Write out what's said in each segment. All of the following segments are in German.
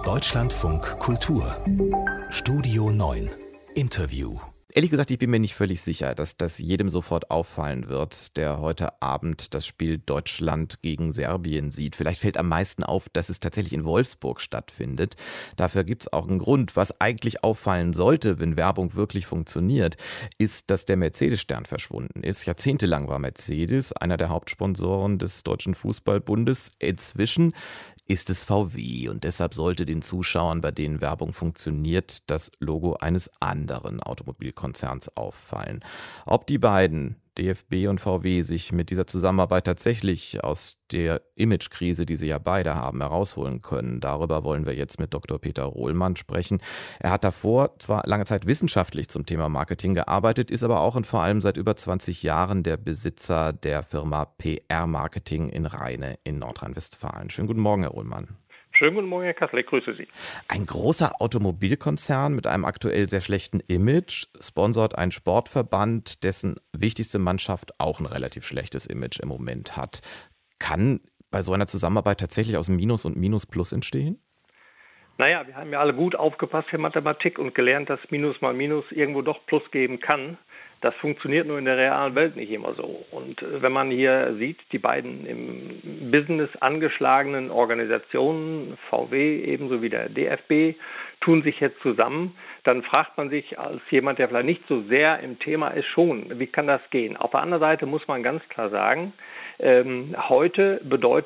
Deutschlandfunk Kultur Studio 9 Interview. Ehrlich gesagt, ich bin mir nicht völlig sicher, dass das jedem sofort auffallen wird, der heute Abend das Spiel Deutschland gegen Serbien sieht. Vielleicht fällt am meisten auf, dass es tatsächlich in Wolfsburg stattfindet. Dafür gibt es auch einen Grund. Was eigentlich auffallen sollte, wenn Werbung wirklich funktioniert, ist, dass der Mercedes-Stern verschwunden ist. Jahrzehntelang war Mercedes einer der Hauptsponsoren des Deutschen Fußballbundes. Inzwischen ist es VW und deshalb sollte den Zuschauern, bei denen Werbung funktioniert, das Logo eines anderen Automobilkonzerns auffallen. Ob die beiden, DFB und VW, sich mit dieser Zusammenarbeit tatsächlich aus der Imagekrise, die sie ja beide haben, herausholen können, darüber wollen wir jetzt mit Dr. Peter Rohlmann sprechen. Er hat davor zwar lange Zeit wissenschaftlich zum Thema Marketing gearbeitet, ist aber auch und vor allem seit über 20 Jahren der Besitzer der Firma PR Marketing in Rheine in Nordrhein-Westfalen. Schönen guten Morgen, Herr Rohlmann. Schönen guten Morgen, Herr Kassel, ich grüße Sie. Ein großer Automobilkonzern mit einem aktuell sehr schlechten Image sponsort einen Sportverband, dessen wichtigste Mannschaft auch ein relativ schlechtes Image im Moment hat. Kann bei so einer Zusammenarbeit tatsächlich aus Minus und Minus Plus entstehen? Naja, wir haben ja alle gut aufgepasst in Mathematik und gelernt, dass Minus mal Minus irgendwo doch Plus geben kann. Das funktioniert nur in der realen Welt nicht immer so. Und wenn man hier sieht, die beiden im Business angeschlagenen Organisationen, VW ebenso wie der DFB, tun sich jetzt zusammen, dann fragt man sich als jemand, der vielleicht nicht so sehr im Thema ist, schon, wie kann das gehen? Auf der anderen Seite muss man ganz klar sagen, heute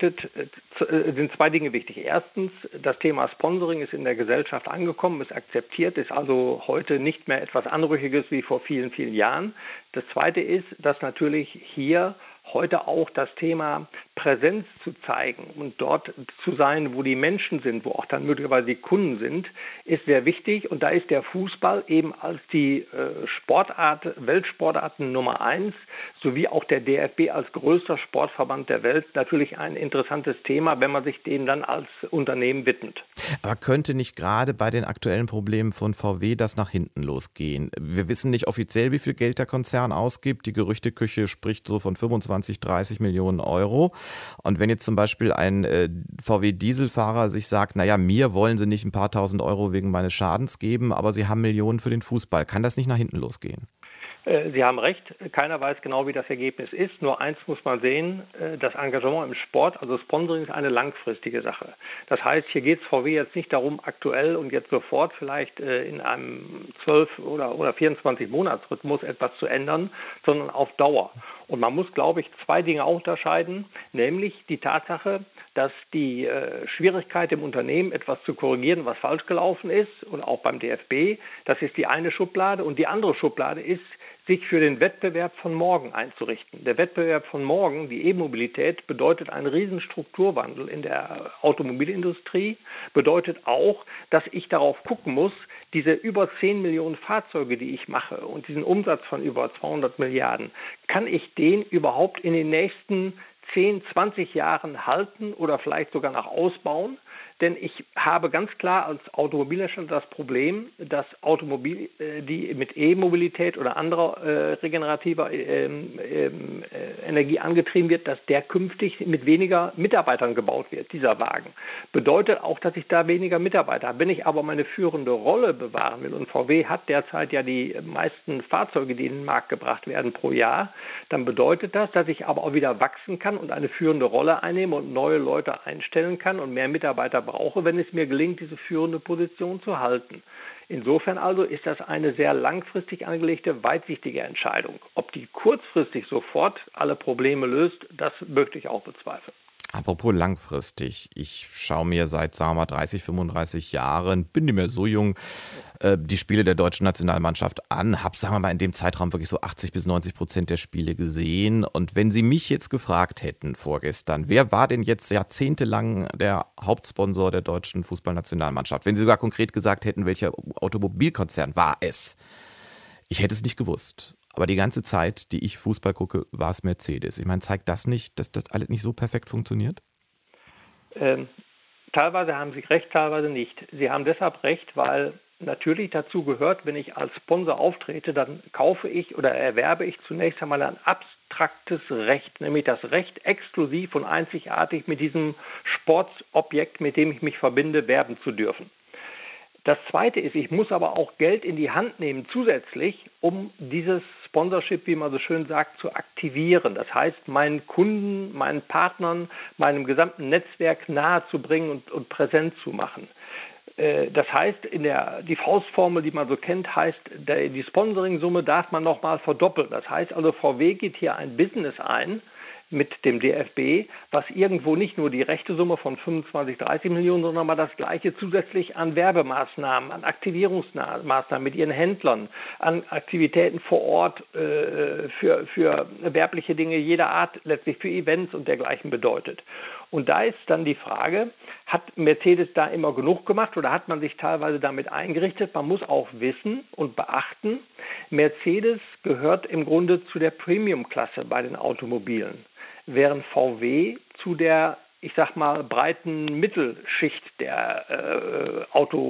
sind zwei Dinge wichtig. Erstens, das Thema Sponsoring ist in der Gesellschaft angekommen, ist akzeptiert, ist also heute nicht mehr etwas Anrüchiges wie vor vielen, vielen Jahren. Das Zweite ist, dass natürlich hier heute auch das Thema Präsenz zu zeigen und dort zu sein, wo die Menschen sind, wo auch dann möglicherweise die Kunden sind, ist sehr wichtig. Und da ist der Fußball eben als die Weltsportarten Nummer 1 sowie auch der DFB als größter Sportverband der Welt natürlich ein interessantes Thema, wenn man sich dem dann als Unternehmen widmet. Aber könnte nicht gerade bei den aktuellen Problemen von VW das nach hinten losgehen? Wir wissen nicht offiziell, wie viel Geld der Konzern ausgibt. Die Gerüchteküche spricht so von 25, 30 Millionen Euro. Und wenn jetzt zum Beispiel ein VW-Dieselfahrer sich sagt, naja, mir wollen sie nicht ein paar tausend Euro wegen meines Schadens geben, aber sie haben Millionen für den Fußball, kann das nicht nach hinten losgehen? Sie haben recht, keiner weiß genau, wie das Ergebnis ist. Nur eins muss man sehen, das Engagement im Sport, also Sponsoring, ist eine langfristige Sache. Das heißt, hier geht es VW jetzt nicht darum, aktuell und jetzt sofort vielleicht in einem 12- oder 24-Monats-Rhythmus etwas zu ändern, sondern auf Dauer. Und man muss, glaube ich, zwei Dinge auch unterscheiden, nämlich die Tatsache, dass die Schwierigkeit im Unternehmen, etwas zu korrigieren, was falsch gelaufen ist, und auch beim DFB, das ist die eine Schublade. Und die andere Schublade ist, sich für den Wettbewerb von morgen einzurichten. Der Wettbewerb von morgen, die E-Mobilität, bedeutet einen riesen Strukturwandel in der Automobilindustrie, bedeutet auch, dass ich darauf gucken muss, diese über 10 Millionen Fahrzeuge, die ich mache und diesen Umsatz von über 200 Milliarden, kann ich den überhaupt in den nächsten 10, 20 Jahren halten oder vielleicht sogar noch ausbauen? Denn ich habe ganz klar als Automobilhersteller das Problem, dass Automobil, die mit E-Mobilität oder anderer regenerativer Energie angetrieben wird, dass der künftig mit weniger Mitarbeitern gebaut wird, dieser Wagen. Bedeutet auch, dass ich da weniger Mitarbeiter habe. Wenn ich aber meine führende Rolle bewahren will, und VW hat derzeit ja die meisten Fahrzeuge, die in den Markt gebracht werden pro Jahr, dann bedeutet das, dass ich aber auch wieder wachsen kann und eine führende Rolle einnehme und neue Leute einstellen kann und mehr Mitarbeiter brauche, wenn es mir gelingt, diese führende Position zu halten. Insofern also ist das eine sehr langfristig angelegte, weitsichtige Entscheidung. Ob die kurzfristig sofort alle Probleme löst, das möchte ich auch bezweifeln. Apropos langfristig, ich schaue mir seit, sagen wir mal, 30, 35 Jahren, bin nicht mehr so jung, die Spiele der deutschen Nationalmannschaft an, habe, sagen wir mal, in dem Zeitraum wirklich so 80-90% der Spiele gesehen. Und wenn Sie mich jetzt gefragt hätten vorgestern, wer war denn jetzt jahrzehntelang der Hauptsponsor der deutschen Fußballnationalmannschaft? Wenn Sie sogar konkret gesagt hätten, welcher Automobilkonzern war es? Ich hätte es nicht gewusst. Aber die ganze Zeit, die ich Fußball gucke, war es Mercedes. Ich meine, zeigt das nicht, dass das alles nicht so perfekt funktioniert? Teilweise haben Sie recht, teilweise nicht. Sie haben deshalb recht, weil natürlich dazu gehört, wenn ich als Sponsor auftrete, dann kaufe ich oder erwerbe ich zunächst einmal ein abstraktes Recht, nämlich das Recht, exklusiv und einzigartig mit diesem Sportobjekt, mit dem ich mich verbinde, werben zu dürfen. Das Zweite ist, ich muss aber auch Geld in die Hand nehmen zusätzlich, um dieses Sponsorship, wie man so schön sagt, zu aktivieren. Das heißt, meinen Kunden, meinen Partnern, meinem gesamten Netzwerk nahezubringen und präsent zu machen. Das heißt, die Faustformel, die man so kennt, heißt, die Sponsoringsumme darf man nochmal verdoppeln. Das heißt also, VW geht hier ein Business ein mit dem DFB, was irgendwo nicht nur die rechte Summe von 25, 30 Millionen, sondern mal das Gleiche zusätzlich an Werbemaßnahmen, an Aktivierungsmaßnahmen mit ihren Händlern, an Aktivitäten vor Ort für werbliche Dinge jeder Art, letztlich für Events und dergleichen bedeutet. Und da ist dann die Frage, hat Mercedes da immer genug gemacht oder hat man sich teilweise damit eingerichtet? Man muss auch wissen und beachten, Mercedes gehört im Grunde zu der Premium-Klasse bei den Automobilen, während VW zu der, ich sag mal, breiten Mittelschicht der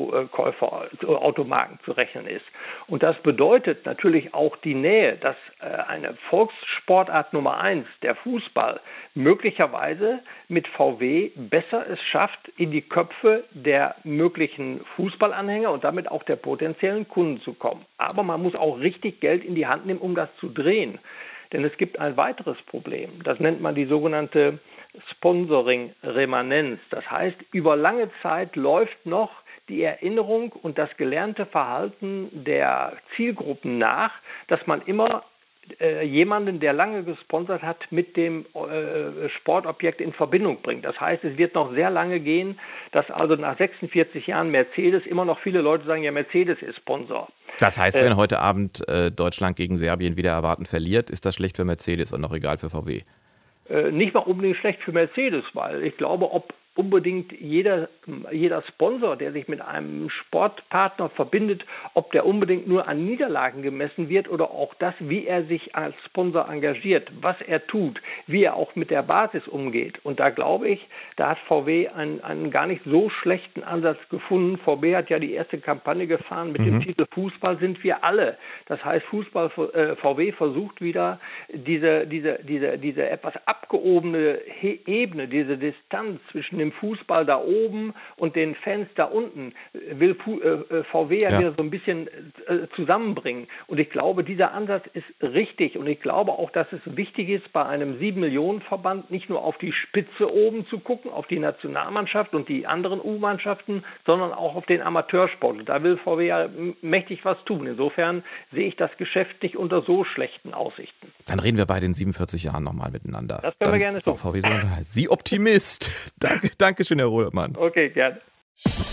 Automarken zu rechnen ist. Und das bedeutet natürlich auch die Nähe, dass eine Volkssportart Nummer 1, der Fußball, möglicherweise mit VW besser es schafft, in die Köpfe der möglichen Fußballanhänger und damit auch der potenziellen Kunden zu kommen. Aber man muss auch richtig Geld in die Hand nehmen, um das zu drehen. Denn es gibt ein weiteres Problem. Das nennt man die sogenannte Sponsoring-Remanenz. Das heißt, über lange Zeit läuft noch die Erinnerung und das gelernte Verhalten der Zielgruppen nach, dass man immer jemanden, der lange gesponsert hat, mit dem Sportobjekt in Verbindung bringt. Das heißt, es wird noch sehr lange gehen, dass also nach 46 Jahren Mercedes immer noch viele Leute sagen, ja, Mercedes ist Sponsor. Das heißt, wenn heute Abend Deutschland gegen Serbien wieder erwarten verliert, ist das schlecht für Mercedes und noch egal für VW? Nicht mal unbedingt schlecht für Mercedes, weil ich glaube, ob unbedingt jeder Sponsor, der sich mit einem Sportpartner verbindet, ob der unbedingt nur an Niederlagen gemessen wird oder auch das, wie er sich als Sponsor engagiert, was er tut, wie er auch mit der Basis umgeht. Und da glaube ich, da hat VW einen gar nicht so schlechten Ansatz gefunden. VW hat ja die erste Kampagne gefahren mit dem Titel Fußball sind wir alle. Das heißt, VW versucht wieder diese etwas abgehobene Ebene, diese Distanz zwischen dem Fußball da oben und den Fans da unten, will VW ja wieder so ein bisschen zusammenbringen. Und ich glaube, dieser Ansatz ist richtig. Und ich glaube auch, dass es wichtig ist, bei einem 7-Millionen-Verband nicht nur auf die Spitze oben zu gucken, auf die Nationalmannschaft und die anderen U-Mannschaften, sondern auch auf den Amateursport. Und da will VW ja mächtig was tun. Insofern sehe ich das Geschäft nicht unter so schlechten Aussichten. Dann reden wir bei den 47 Jahren nochmal miteinander. Das können wir gerne tun. VW, Sie Optimist. Danke schön, Herr Rodermann. Okay, gerne.